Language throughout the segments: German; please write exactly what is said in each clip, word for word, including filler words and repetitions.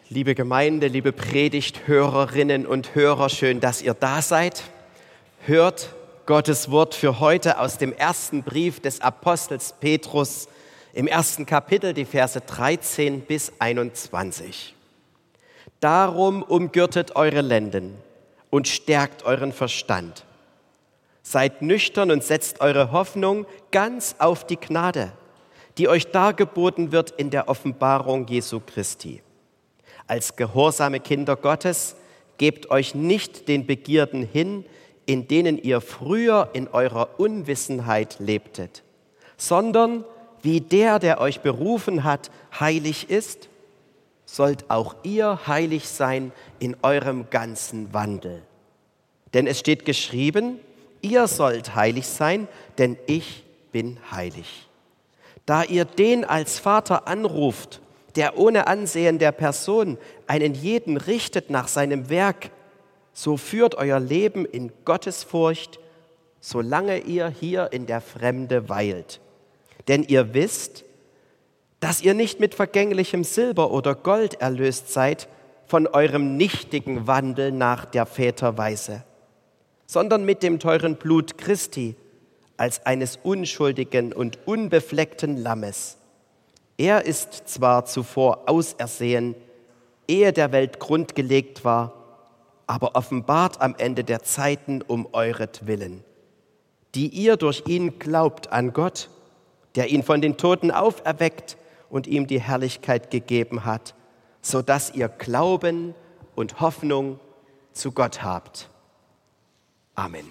Liebe Gemeinde, liebe Predigthörerinnen und Hörer, schön, dass ihr da seid. Hört Gottes Wort für heute aus dem ersten Brief des Apostels Petrus im ersten Kapitel, die Verse dreizehn bis einundzwanzig. Darum umgürtet eure Lenden und stärkt euren Verstand. Seid nüchtern und setzt eure Hoffnung ganz auf die Gnade, die euch dargeboten wird in der Offenbarung Jesu Christi. Als gehorsame Kinder Gottes gebt euch nicht den Begierden hin, in denen ihr früher in eurer Unwissenheit lebtet, sondern wie der, der euch berufen hat, heilig ist, sollt auch ihr heilig sein in eurem ganzen Wandel. Denn es steht geschrieben, ihr sollt heilig sein, denn ich bin heilig. Da ihr den als Vater anruft, der ohne Ansehen der Person einen jeden richtet nach seinem Werk, so führt euer Leben in Gottesfurcht, solange ihr hier in der Fremde weilt. Denn ihr wisst, dass ihr nicht mit vergänglichem Silber oder Gold erlöst seid von eurem nichtigen Wandel nach der Väterweise, sondern mit dem teuren Blut Christi als eines unschuldigen und unbefleckten Lammes. Er ist zwar zuvor ausersehen, ehe der Welt Grund gelegt war, aber offenbart am Ende der Zeiten um euretwillen, die ihr durch ihn glaubt an Gott, der ihn von den Toten auferweckt und ihm die Herrlichkeit gegeben hat, so dass ihr Glauben und Hoffnung zu Gott habt. Amen.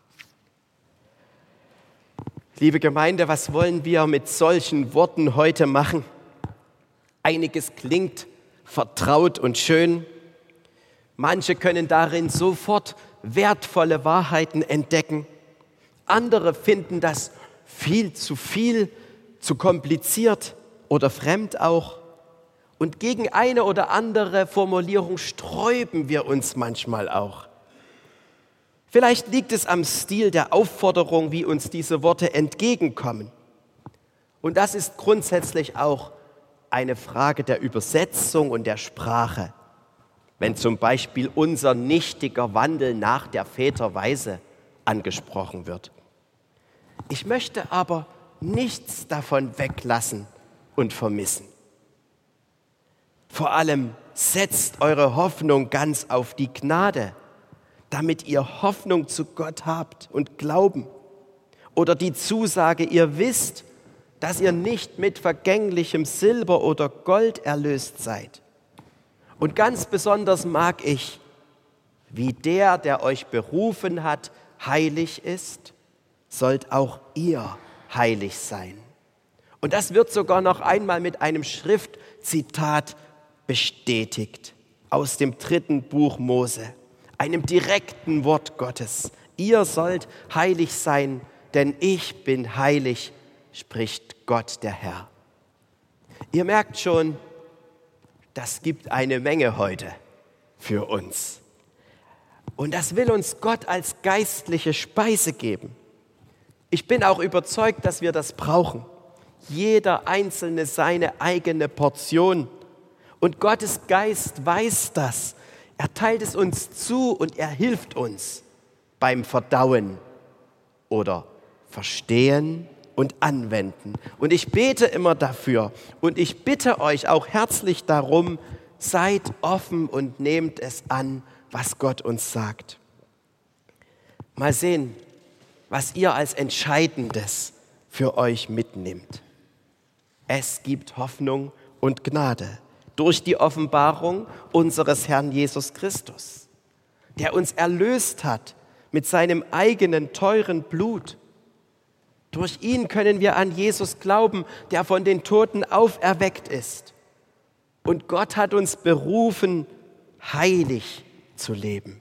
Liebe Gemeinde, was wollen wir mit solchen Worten heute machen? Einiges klingt vertraut und schön. Manche können darin sofort wertvolle Wahrheiten entdecken. Andere finden das viel zu viel, zu kompliziert oder fremd auch. Und gegen eine oder andere Formulierung sträuben wir uns manchmal auch. Vielleicht liegt es am Stil der Aufforderung, wie uns diese Worte entgegenkommen. Und das ist grundsätzlich auch eine Frage der Übersetzung und der Sprache. Wenn zum Beispiel unser nichtiger Wandel nach der Väterweise angesprochen wird. Ich möchte aber nichts davon weglassen und vermissen. Vor allem setzt eure Hoffnung ganz auf die Gnade, damit ihr Hoffnung zu Gott habt und Glauben. Oder die Zusage, ihr wisst, dass ihr nicht mit vergänglichem Silber oder Gold erlöst seid. Und ganz besonders mag ich, wie der, der euch berufen hat, heilig ist, sollt auch ihr heilig sein. Und das wird sogar noch einmal mit einem Schriftzitat bestätigt aus dem dritten Buch Mose. Einem direkten Wort Gottes. Ihr sollt heilig sein, denn ich bin heilig, spricht Gott der Herr. Ihr merkt schon, das gibt eine Menge heute für uns. Und das will uns Gott als geistliche Speise geben. Ich bin auch überzeugt, dass wir das brauchen. Jeder Einzelne seine eigene Portion. Und Gottes Geist weiß das. Er teilt es uns zu und er hilft uns beim Verdauen oder Verstehen und Anwenden. Und ich bete immer dafür und ich bitte euch auch herzlich darum, seid offen und nehmt es an, was Gott uns sagt. Mal sehen, was ihr als Entscheidendes für euch mitnimmt. Es gibt Hoffnung und Gnade. Durch die Offenbarung unseres Herrn Jesus Christus, der uns erlöst hat mit seinem eigenen teuren Blut. Durch ihn können wir an Jesus glauben, der von den Toten auferweckt ist. Und Gott hat uns berufen, heilig zu leben.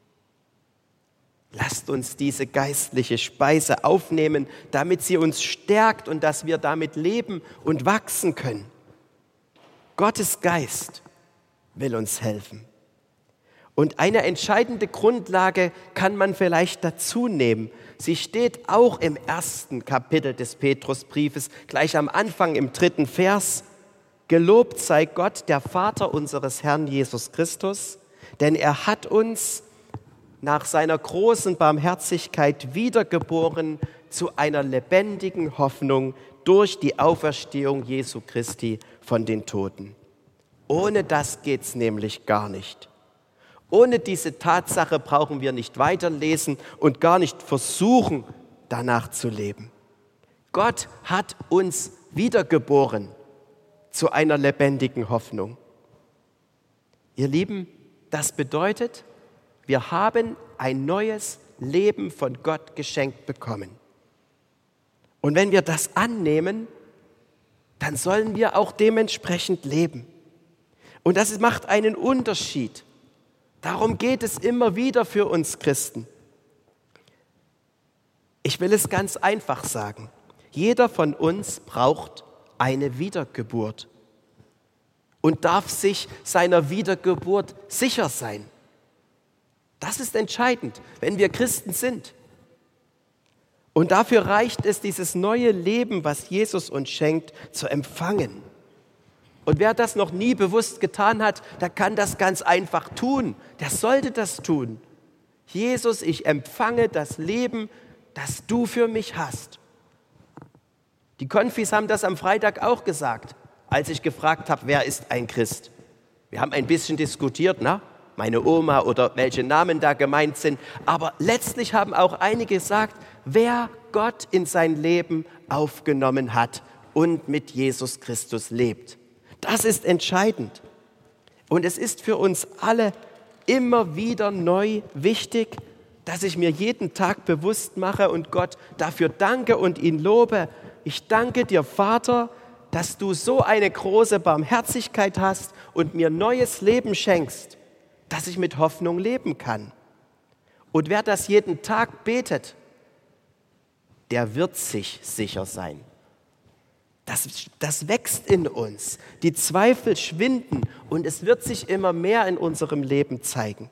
Lasst uns diese geistliche Speise aufnehmen, damit sie uns stärkt und dass wir damit leben und wachsen können. Gottes Geist will uns helfen. Und eine entscheidende Grundlage kann man vielleicht dazu nehmen. Sie steht auch im ersten Kapitel des Petrusbriefes, gleich am Anfang im dritten Vers. Gelobt sei Gott, der Vater unseres Herrn Jesus Christus, denn er hat uns nach seiner großen Barmherzigkeit wiedergeboren zu einer lebendigen Hoffnung durch die Auferstehung Jesu Christi von den Toten. Ohne das geht's nämlich gar nicht. Ohne diese Tatsache brauchen wir nicht weiterlesen und gar nicht versuchen, danach zu leben. Gott hat uns wiedergeboren zu einer lebendigen Hoffnung. Ihr Lieben, das bedeutet, wir haben ein neues Leben von Gott geschenkt bekommen. Und wenn wir das annehmen, dann sollen wir auch dementsprechend leben. Und das macht einen Unterschied. Darum geht es immer wieder für uns Christen. Ich will es ganz einfach sagen. Jeder von uns braucht eine Wiedergeburt und darf sich seiner Wiedergeburt sicher sein. Das ist entscheidend, wenn wir Christen sind. Und dafür reicht es, dieses neue Leben, was Jesus uns schenkt, zu empfangen. Und wer das noch nie bewusst getan hat, der kann das ganz einfach tun. Der sollte das tun. Jesus, ich empfange das Leben, das du für mich hast. Die Konfis haben das am Freitag auch gesagt, als ich gefragt habe, wer ist ein Christ? Wir haben ein bisschen diskutiert, na? Meine Oma oder welche Namen da gemeint sind. Aber letztlich haben auch einige gesagt, wer Gott in sein Leben aufgenommen hat und mit Jesus Christus lebt. Das ist entscheidend. Und es ist für uns alle immer wieder neu wichtig, dass ich mir jeden Tag bewusst mache und Gott dafür danke und ihn lobe. Ich danke dir, Vater, dass du so eine große Barmherzigkeit hast und mir neues Leben schenkst, dass ich mit Hoffnung leben kann. Und wer das jeden Tag betet, der wird sich sicher sein. Das, das wächst in uns. Die Zweifel schwinden und es wird sich immer mehr in unserem Leben zeigen.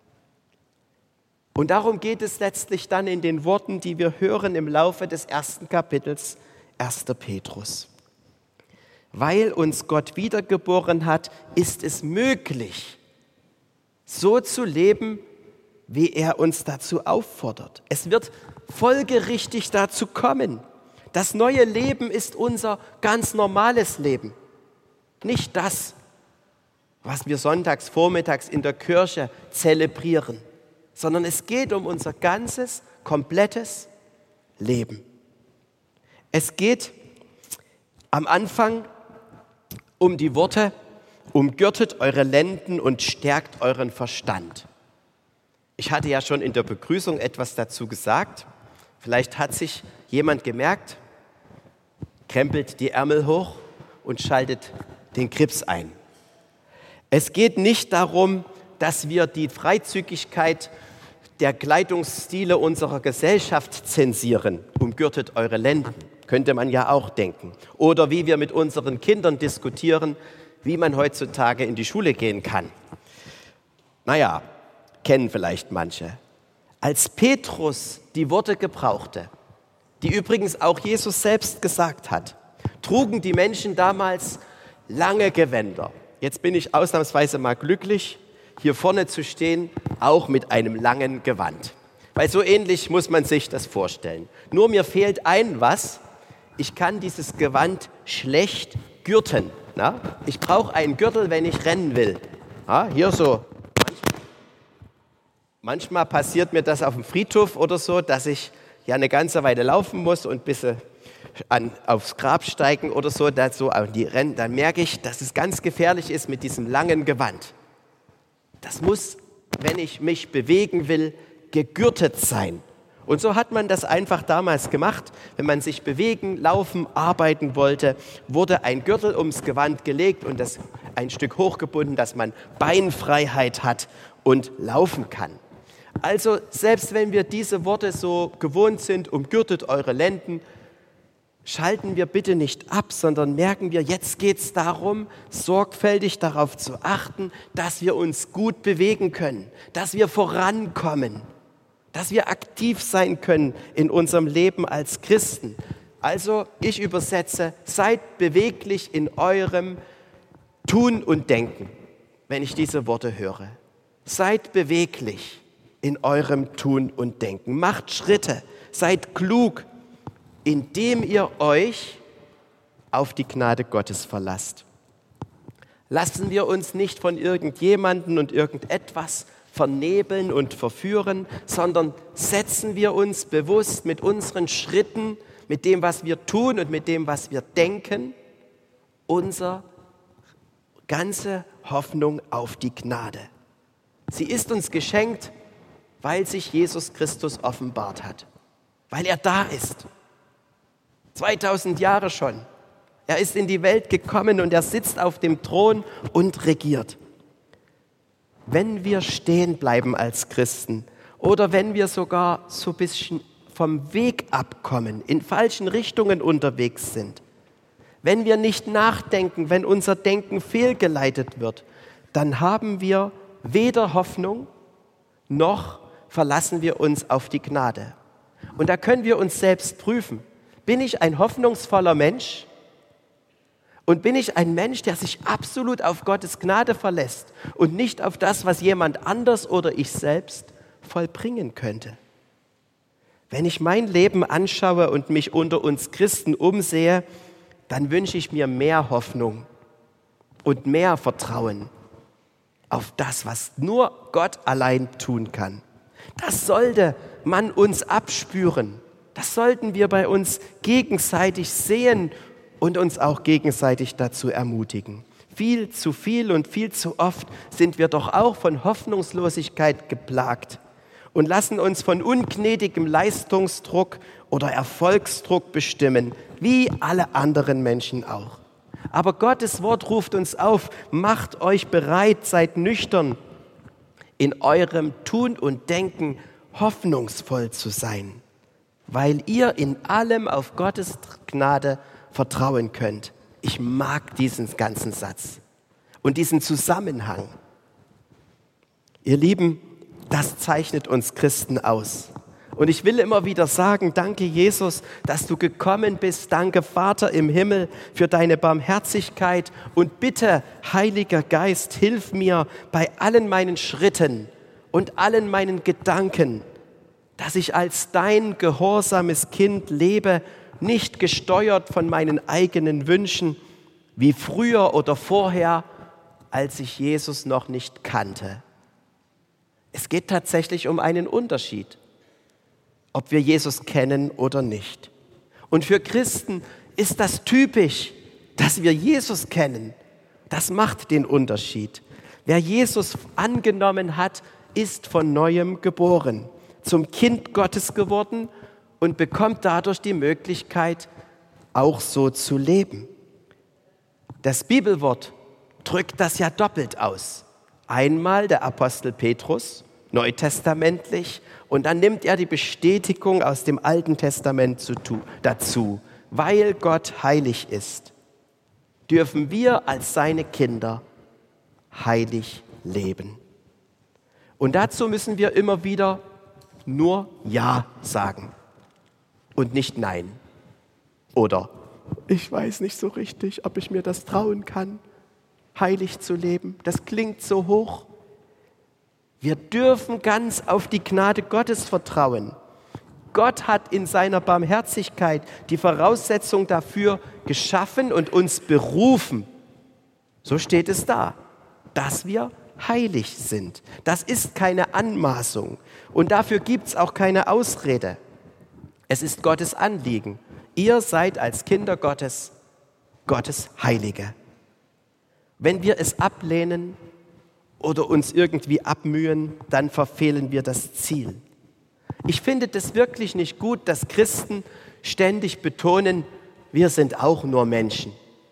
Und darum geht es letztlich dann in den Worten, die wir hören im Laufe des ersten Kapitels erster Petrus. Weil uns Gott wiedergeboren hat, ist es möglich, so zu leben, wie er uns dazu auffordert. Es wird folgerichtig dazu kommen. Das neue Leben ist unser ganz normales Leben. Nicht das, was wir sonntags, vormittags in der Kirche zelebrieren, sondern es geht um unser ganzes, komplettes Leben. Es geht am Anfang um die Worte, umgürtet eure Lenden und stärkt euren Verstand. Ich hatte ja schon in der Begrüßung etwas dazu gesagt. Vielleicht hat sich jemand gemerkt, krempelt die Ärmel hoch und schaltet den Grips ein. Es geht nicht darum, dass wir die Freizügigkeit der Kleidungsstile unserer Gesellschaft zensieren. Umgürtet eure Lenden, könnte man ja auch denken. Oder wie wir mit unseren Kindern diskutieren, wie man heutzutage in die Schule gehen kann. Naja, kennen vielleicht manche. Als Petrus die Worte gebrauchte, die übrigens auch Jesus selbst gesagt hat, trugen die Menschen damals lange Gewänder. Jetzt bin ich ausnahmsweise mal glücklich, hier vorne zu stehen, auch mit einem langen Gewand. Weil so ähnlich muss man sich das vorstellen. Nur mir fehlt ein was, ich kann dieses Gewand schlecht gürten. Na? Ich brauche einen Gürtel, wenn ich rennen will. Ja, hier so. Manchmal passiert mir das auf dem Friedhof oder so, dass ich ja eine ganze Weile laufen muss und ein bisschen an, aufs Grab steigen oder so, dass so die rennen, dann merke ich, dass es ganz gefährlich ist mit diesem langen Gewand. Das muss, wenn ich mich bewegen will, gegürtet sein. Und so hat man das einfach damals gemacht. Wenn man sich bewegen, laufen, arbeiten wollte, wurde ein Gürtel ums Gewand gelegt und das ein Stück hochgebunden, dass man Beinfreiheit hat und laufen kann. Also selbst wenn wir diese Worte so gewohnt sind, umgürtet eure Lenden, schalten wir bitte nicht ab, sondern merken wir, jetzt geht es darum, sorgfältig darauf zu achten, dass wir uns gut bewegen können, dass wir vorankommen, dass wir aktiv sein können in unserem Leben als Christen. Also ich übersetze, seid beweglich in eurem Tun und denken, wenn ich diese Worte höre. Seid beweglich in eurem Tun und Denken. Macht Schritte, seid klug, indem ihr euch auf die Gnade Gottes verlasst. Lassen wir uns nicht von irgendjemandem und irgendetwas vernebeln und verführen, sondern setzen wir uns bewusst mit unseren Schritten, mit dem, was wir tun und mit dem, was wir denken, unsere ganze Hoffnung auf die Gnade. Sie ist uns geschenkt, weil sich Jesus Christus offenbart hat, weil er da ist. zweitausend Jahre schon. Er ist in die Welt gekommen und er sitzt auf dem Thron und regiert. Wenn wir stehen bleiben als Christen oder wenn wir sogar so ein bisschen vom Weg abkommen, in falschen Richtungen unterwegs sind, wenn wir nicht nachdenken, wenn unser Denken fehlgeleitet wird, dann haben wir weder Hoffnung noch verlassen wir uns auf die Gnade. Und da können wir uns selbst prüfen. Bin ich ein hoffnungsvoller Mensch? Und bin ich ein Mensch, der sich absolut auf Gottes Gnade verlässt und nicht auf das, was jemand anders oder ich selbst vollbringen könnte? Wenn ich mein Leben anschaue und mich unter uns Christen umsehe, dann wünsche ich mir mehr Hoffnung und mehr Vertrauen auf das, was nur Gott allein tun kann. Das sollte man uns abspüren. Das sollten wir bei uns gegenseitig sehen und uns auch gegenseitig dazu ermutigen. Viel zu viel und viel zu oft sind wir doch auch von Hoffnungslosigkeit geplagt und lassen uns von ungnädigem Leistungsdruck oder Erfolgsdruck bestimmen, wie alle anderen Menschen auch. Aber Gottes Wort ruft uns auf, macht euch bereit, seid nüchtern, in eurem Tun und Denken hoffnungsvoll zu sein, weil ihr in allem auf Gottes Gnade vertrauen könnt. Ich mag diesen ganzen Satz und diesen Zusammenhang. Ihr Lieben, das zeichnet uns Christen aus. Und ich will immer wieder sagen, danke Jesus, dass du gekommen bist. Danke Vater im Himmel für deine Barmherzigkeit. Und bitte, Heiliger Geist, hilf mir bei allen meinen Schritten und allen meinen Gedanken, dass ich als dein gehorsames Kind lebe, nicht gesteuert von meinen eigenen Wünschen, wie früher oder vorher, als ich Jesus noch nicht kannte. Es geht tatsächlich um einen Unterschied, ob wir Jesus kennen oder nicht. Und für Christen ist das typisch, dass wir Jesus kennen. Das macht den Unterschied. Wer Jesus angenommen hat, ist von Neuem geboren, zum Kind Gottes geworden und bekommt dadurch die Möglichkeit, auch so zu leben. Das Bibelwort drückt das ja doppelt aus. Einmal der Apostel Petrus, neutestamentlich, und dann nimmt er die Bestätigung aus dem Alten Testament dazu. Weil Gott heilig ist, dürfen wir als seine Kinder heilig leben. Und dazu müssen wir immer wieder nur Ja sagen und nicht Nein. Oder ich weiß nicht so richtig, ob ich mir das trauen kann, heilig zu leben. Das klingt so hoch. Wir dürfen ganz auf die Gnade Gottes vertrauen. Gott hat in seiner Barmherzigkeit die Voraussetzung dafür geschaffen und uns berufen. So steht es da, dass wir heilig sind. Das ist keine Anmaßung und dafür gibt es auch keine Ausrede. Es ist Gottes Anliegen. Ihr seid als Kinder Gottes, Gottes Heilige. Wenn wir es ablehnen oder uns irgendwie abmühen, dann verfehlen wir das Ziel. Ich finde das wirklich nicht gut, dass Christen ständig betonen, wir sind auch nur Menschen.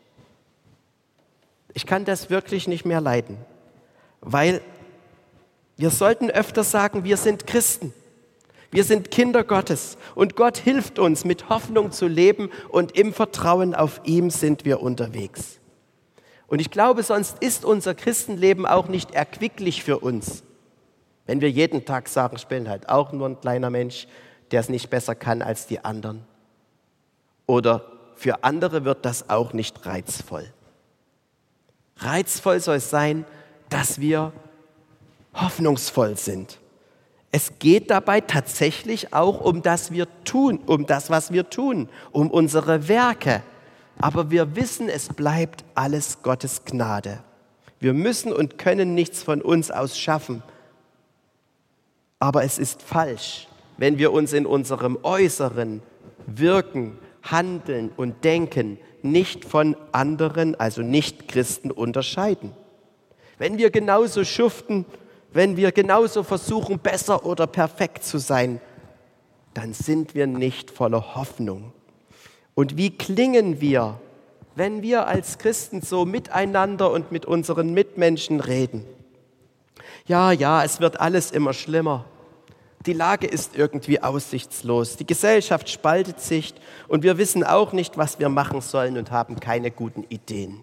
Ich kann das wirklich nicht mehr leiden, weil wir sollten öfter sagen, wir sind Christen. Wir sind Kinder Gottes und Gott hilft uns, mit Hoffnung zu leben und im Vertrauen auf ihn sind wir unterwegs. Und ich glaube, sonst ist unser Christenleben auch nicht erquicklich für uns, wenn wir jeden Tag sagen, ich bin halt auch nur ein kleiner Mensch, der es nicht besser kann als die anderen. Oder für andere wird das auch nicht reizvoll. Reizvoll soll es sein, dass wir hoffnungsvoll sind. Es geht dabei tatsächlich auch um das wir tun, um das, was wir tun, um unsere Werke. Aber wir wissen, es bleibt alles Gottes Gnade. Wir müssen und können nichts von uns aus schaffen. Aber es ist falsch, wenn wir uns in unserem äußeren Wirken, Handeln und Denken nicht von anderen, also Nicht-Christen, unterscheiden. Wenn wir genauso schuften, wenn wir genauso versuchen, besser oder perfekt zu sein, dann sind wir nicht voller Hoffnung. Und wie klingen wir, wenn wir als Christen so miteinander und mit unseren Mitmenschen reden? Ja, ja, es wird alles immer schlimmer. Die Lage ist irgendwie aussichtslos. Die Gesellschaft spaltet sich und wir wissen auch nicht, was wir machen sollen und haben keine guten Ideen.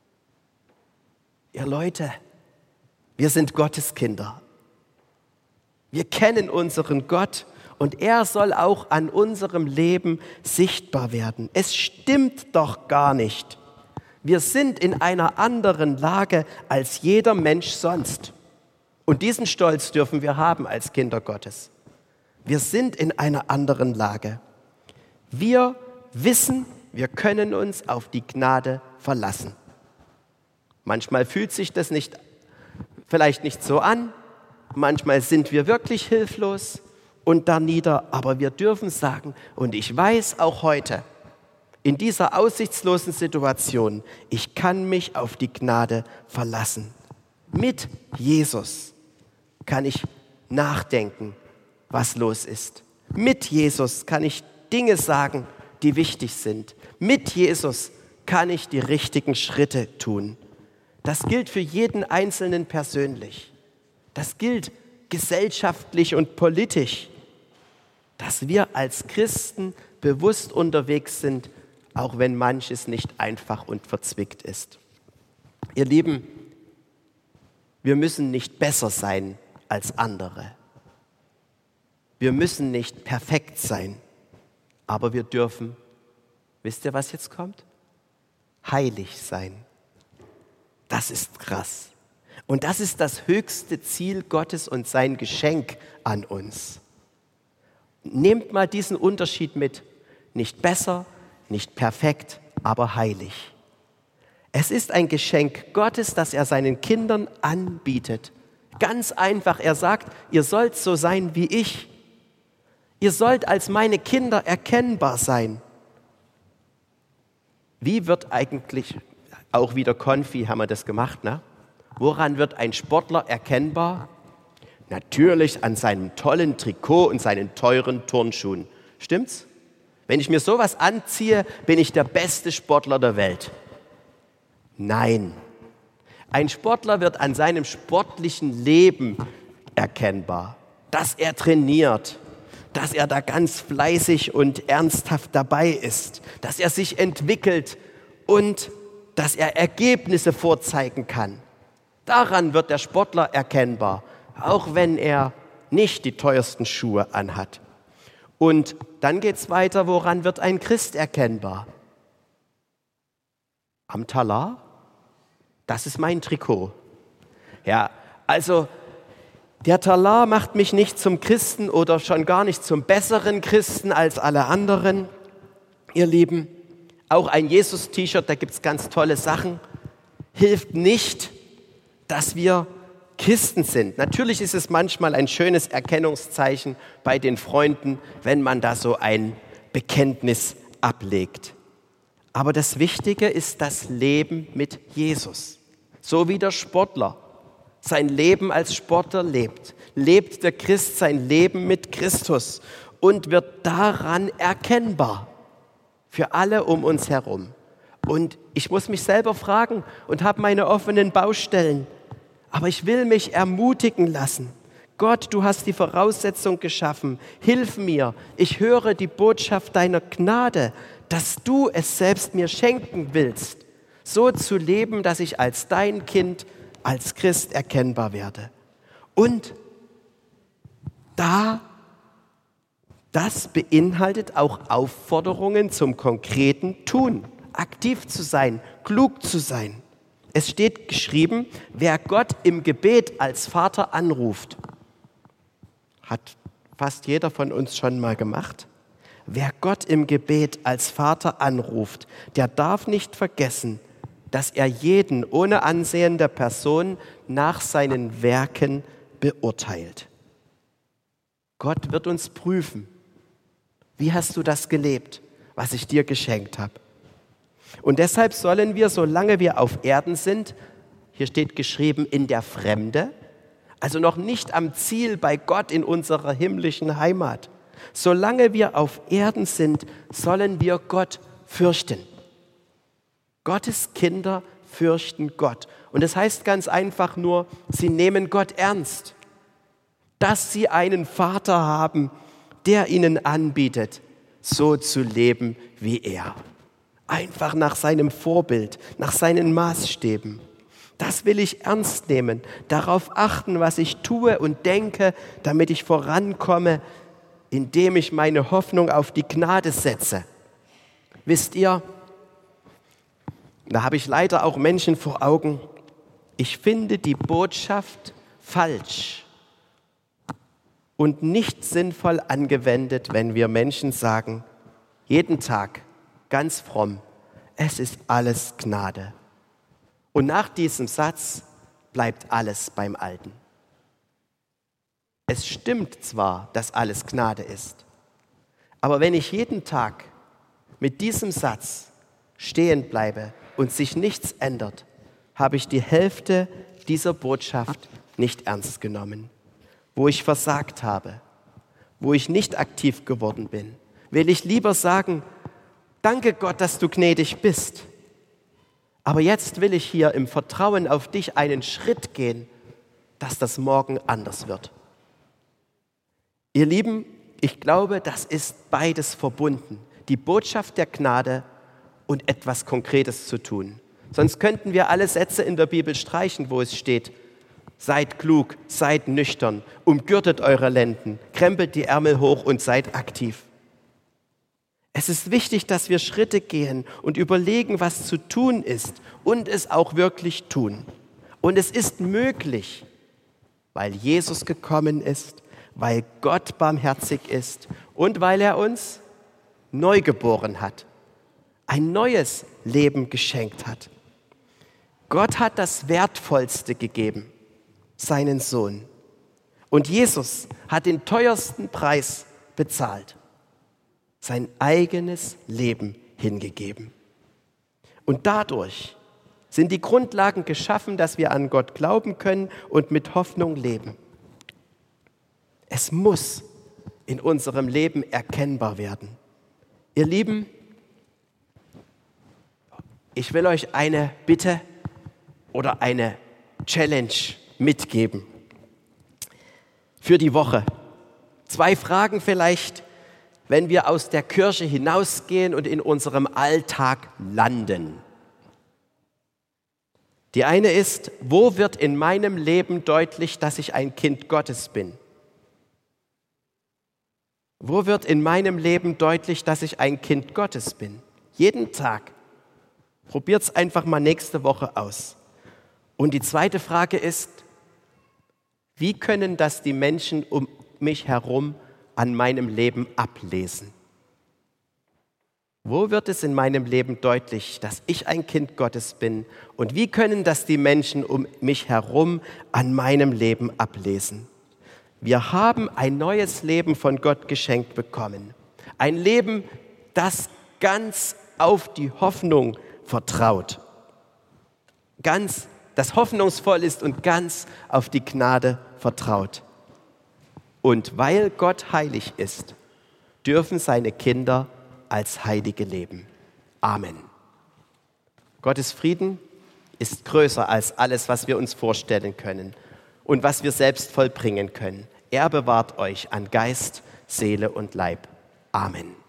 Ihr Leute, wir sind Gottes Kinder. Wir kennen unseren Gott und er soll auch an unserem Leben sichtbar werden. Es stimmt doch gar nicht. Wir sind in einer anderen Lage als jeder Mensch sonst. Und diesen Stolz dürfen wir haben als Kinder Gottes. Wir sind in einer anderen Lage. Wir wissen, wir können uns auf die Gnade verlassen. Manchmal fühlt sich das nicht, vielleicht nicht so an. Manchmal sind wir wirklich hilflos und darnieder. Aber wir dürfen sagen, und ich weiß auch heute, in dieser aussichtslosen Situation, ich kann mich auf die Gnade verlassen. Mit Jesus kann ich nachdenken, was los ist. Mit Jesus kann ich Dinge sagen, die wichtig sind. Mit Jesus kann ich die richtigen Schritte tun. Das gilt für jeden Einzelnen persönlich. Das gilt gesellschaftlich und politisch, dass wir als Christen bewusst unterwegs sind, auch wenn manches nicht einfach und verzwickt ist. Ihr Lieben, wir müssen nicht besser sein als andere. Wir müssen nicht perfekt sein, aber wir dürfen, wisst ihr, was jetzt kommt? Heilig sein. Das ist krass. Und das ist das höchste Ziel Gottes und sein Geschenk an uns. Nehmt mal diesen Unterschied mit. Nicht besser, nicht perfekt, aber heilig. Es ist ein Geschenk Gottes, das er seinen Kindern anbietet. Ganz einfach, er sagt, ihr sollt so sein wie ich. Ihr sollt als meine Kinder erkennbar sein. Wie wird eigentlich, auch wieder Konfi haben wir das gemacht, ne? Woran wird ein Sportler erkennbar? Natürlich an seinem tollen Trikot und seinen teuren Turnschuhen. Stimmt's? Wenn ich mir sowas anziehe, bin ich der beste Sportler der Welt. Nein. Ein Sportler wird an seinem sportlichen Leben erkennbar, dass er trainiert, dass er da ganz fleißig und ernsthaft dabei ist, dass er sich entwickelt und dass er Ergebnisse vorzeigen kann. Daran wird der Sportler erkennbar, auch wenn er nicht die teuersten Schuhe anhat. Und dann geht es weiter, woran wird ein Christ erkennbar? Am Talar? Das ist mein Trikot. Ja, also der Talar macht mich nicht zum Christen oder schon gar nicht zum besseren Christen als alle anderen. Ihr Lieben, auch ein Jesus-T-Shirt, da gibt es ganz tolle Sachen, hilft nicht, dass wir Christen sind. Natürlich ist es manchmal ein schönes Erkennungszeichen bei den Freunden, wenn man da so ein Bekenntnis ablegt. Aber das Wichtige ist das Leben mit Jesus. So wie der Sportler sein Leben als Sportler lebt, lebt der Christ sein Leben mit Christus und wird daran erkennbar für alle um uns herum. Und ich muss mich selber fragen und habe meine offenen Baustellen. Aber ich will mich ermutigen lassen. Gott, du hast die Voraussetzung geschaffen. Hilf mir. Ich höre die Botschaft deiner Gnade, dass du es selbst mir schenken willst, so zu leben, dass ich als dein Kind, als Christ erkennbar werde. Und da, das beinhaltet auch Aufforderungen zum konkreten Tun, aktiv zu sein, klug zu sein. Es steht geschrieben, wer Gott im Gebet als Vater anruft, hat fast jeder von uns schon mal gemacht. Wer Gott im Gebet als Vater anruft, der darf nicht vergessen, dass er jeden ohne Ansehen der Person nach seinen Werken beurteilt. Gott wird uns prüfen. Wie hast du das gelebt, was ich dir geschenkt habe? Und deshalb sollen wir, solange wir auf Erden sind, hier steht geschrieben, in der Fremde, also noch nicht am Ziel bei Gott in unserer himmlischen Heimat, solange wir auf Erden sind, sollen wir Gott fürchten. Gottes Kinder fürchten Gott. Und das heißt ganz einfach nur, sie nehmen Gott ernst, dass sie einen Vater haben, der ihnen anbietet, so zu leben wie er. Einfach nach seinem Vorbild, nach seinen Maßstäben. Das will ich ernst nehmen, darauf achten, was ich tue und denke, damit ich vorankomme, indem ich meine Hoffnung auf die Gnade setze. Wisst ihr, da habe ich leider auch Menschen vor Augen, ich finde die Botschaft falsch und nicht sinnvoll angewendet, wenn wir Menschen sagen, jeden Tag, ganz fromm, es ist alles Gnade. Und nach diesem Satz bleibt alles beim Alten. Es stimmt zwar, dass alles Gnade ist, aber wenn ich jeden Tag mit diesem Satz stehen bleibe und sich nichts ändert, habe ich die Hälfte dieser Botschaft nicht ernst genommen. Wo ich versagt habe, wo ich nicht aktiv geworden bin, will ich lieber sagen, danke Gott, dass du gnädig bist. Aber jetzt will ich hier im Vertrauen auf dich einen Schritt gehen, dass das morgen anders wird. Ihr Lieben, ich glaube, das ist beides verbunden. Die Botschaft der Gnade und etwas Konkretes zu tun. Sonst könnten wir alle Sätze in der Bibel streichen, wo es steht, seid klug, seid nüchtern, umgürtet eure Lenden, krempelt die Ärmel hoch und seid aktiv. Es ist wichtig, dass wir Schritte gehen und überlegen, was zu tun ist und es auch wirklich tun. Und es ist möglich, weil Jesus gekommen ist, weil Gott barmherzig ist und weil er uns neu geboren hat, ein neues Leben geschenkt hat. Gott hat das Wertvollste gegeben, seinen Sohn. Und Jesus hat den teuersten Preis bezahlt, sein eigenes Leben hingegeben. Und dadurch sind die Grundlagen geschaffen, dass wir an Gott glauben können und mit Hoffnung leben. Es muss in unserem Leben erkennbar werden. Ihr Lieben, ich will euch eine Bitte oder eine Challenge mitgeben für die Woche. Zwei Fragen vielleicht, wenn wir aus der Kirche hinausgehen und in unserem Alltag landen. Die eine ist, wo wird in meinem Leben deutlich, dass ich ein Kind Gottes bin? Wo wird in meinem Leben deutlich, dass ich ein Kind Gottes bin? Jeden Tag. Probiert's einfach mal nächste Woche aus. Und die zweite Frage ist, wie können das die Menschen um mich herum an meinem Leben ablesen? Wo wird es in meinem Leben deutlich, dass ich ein Kind Gottes bin? Und wie können das die Menschen um mich herum an meinem Leben ablesen? Wir haben ein neues Leben von Gott geschenkt bekommen. Ein Leben, das ganz auf die Hoffnung vertraut. Ganz, das hoffnungsvoll ist und ganz auf die Gnade vertraut. Und weil Gott heilig ist, dürfen seine Kinder als Heilige leben. Amen. Gottes Frieden ist größer als alles, was wir uns vorstellen können und was wir selbst vollbringen können. Er bewahrt euch an Geist, Seele und Leib. Amen.